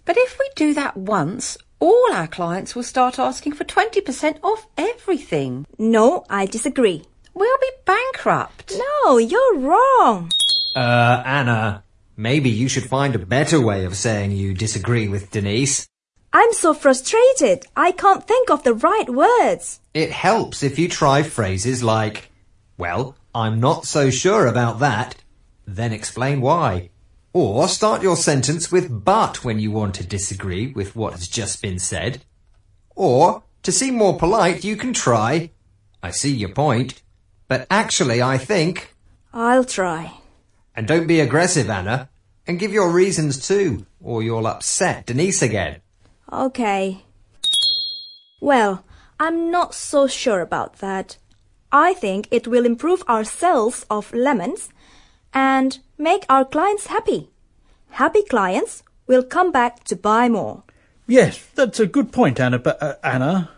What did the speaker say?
But if we do that once, all our clients will start asking for 20% off everything. No, I disagree. We'll be bankrupt. No, you're wrong. Anna, maybe you should find a better way of saying you disagree with Denise. I'm so frustrated. I can't think of the right words. It helps if you try phrases like, well, I'm not so sure about that, then explain why. Or start your sentence with but when you want to disagree with what has just been said. Or, to seem more polite, you can try, I see your point, but actually I think... I'll try. And don't be aggressive, Anna, and give your reasons too, or you'll upset Denise again. Okay. Well, I'm not so sure about that. I think it will improve our sales of lemons and make our clients happy. Happy clients will come back to buy more. Yes, that's a good point, Anna. But, Anna...